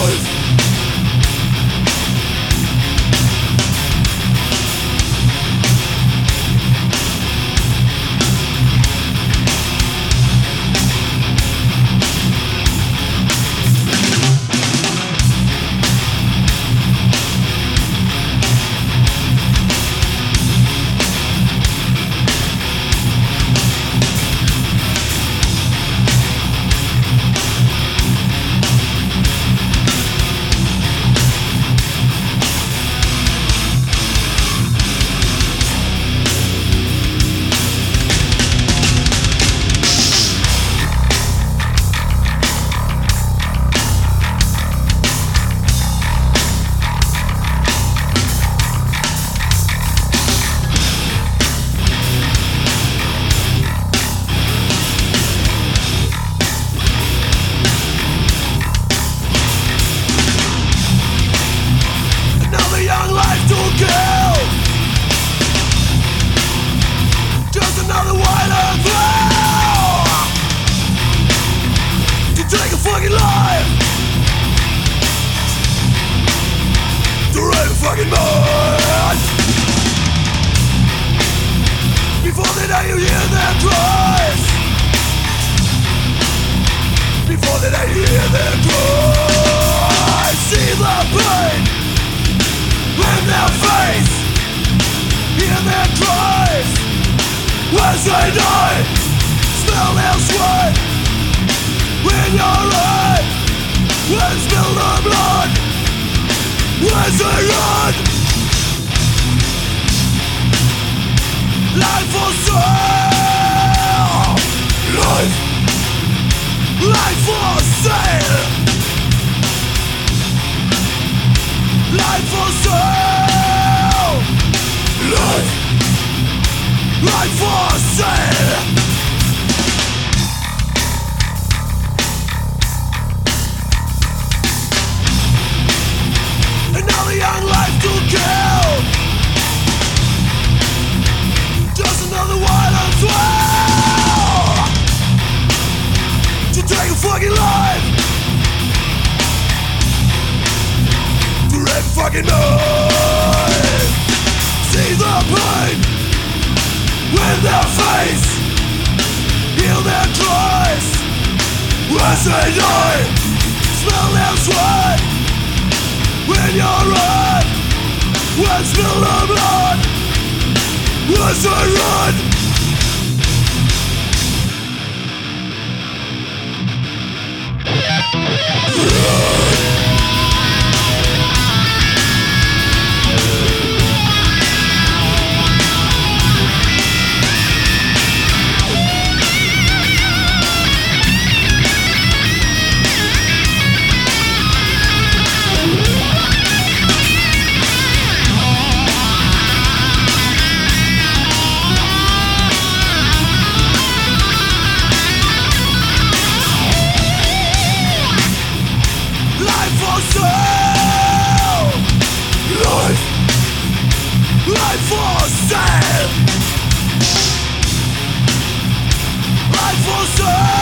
fucking life to rape a fucking man. Before the day you hear their cries, before the day you hear their cries, see the pain in their face, hear their cries as they die, smell their sweat in your eye, and spill the blood as they run. Life for sale, life for sale, life for sale, life for sale. Another young life to kill, just another violent thrill to take a fucking life, to rape a fucking man. See the pain in their face, hear their cries as they die, smell their sweat when you're red, when spill the blood as they run. Life for sale, life for sale.